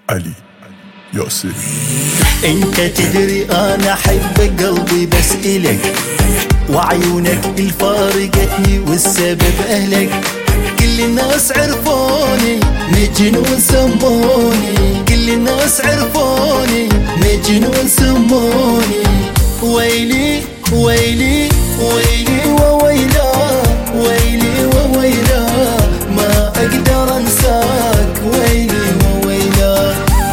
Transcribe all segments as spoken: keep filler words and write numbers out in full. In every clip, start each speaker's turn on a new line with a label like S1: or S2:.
S1: علي ياسر.
S2: انت تدري انا احب قلبي بس الك، وعيونك الفارقتني والسبب اهلك. كل الناس عرفوني مجنون سموني، كل الناس عرفوني مجنون سموني. ويلي ويلي ويلي وويلا، ويلي وويلا ما اقدر انساك. ويلي وويلا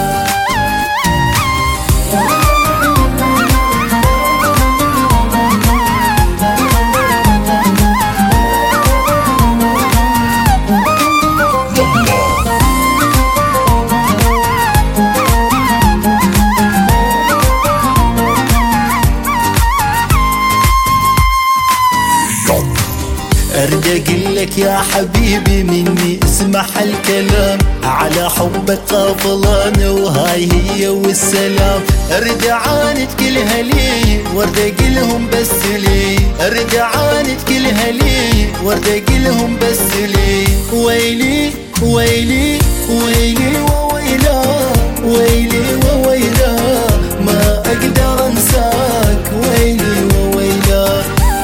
S2: ارد اقلك يا حبيبي مني اسمح الكلام، على حبك قافلان وهاي هي والسلام. ارد اعاند كلها لي وارد اقلهم بس لي، ارد اعاند كلها لي وارد اقلهم بس لي. ويلي ويلي ويلي وويلا، ويلي وويلا ما اقدر انساك. ويلي وويلا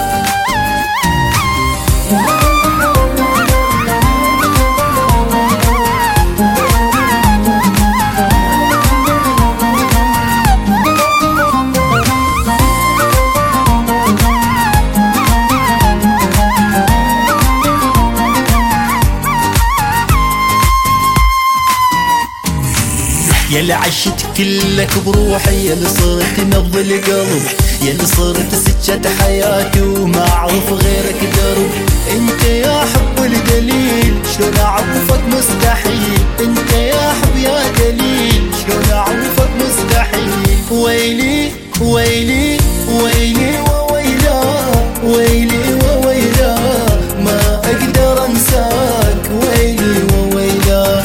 S2: يلي عشت كلك بروحي، يلي صرت نبض القلب، يلي صرت سكة حياتي وما اعرف غيرك درب. انت يا حب الدليل شلون اعرفك مستحيل، انت يا حب يا دليل شلون اعرفك مستحيل. ويلي ويلي ويلي وويلا، ويلي وويلا ما اقدر انساك. ويلي وويلا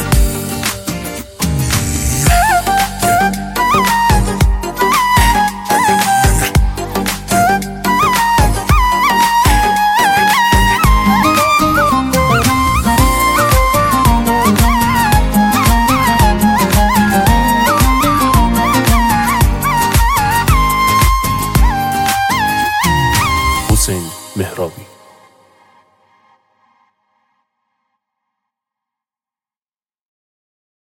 S1: حسين مهرابي.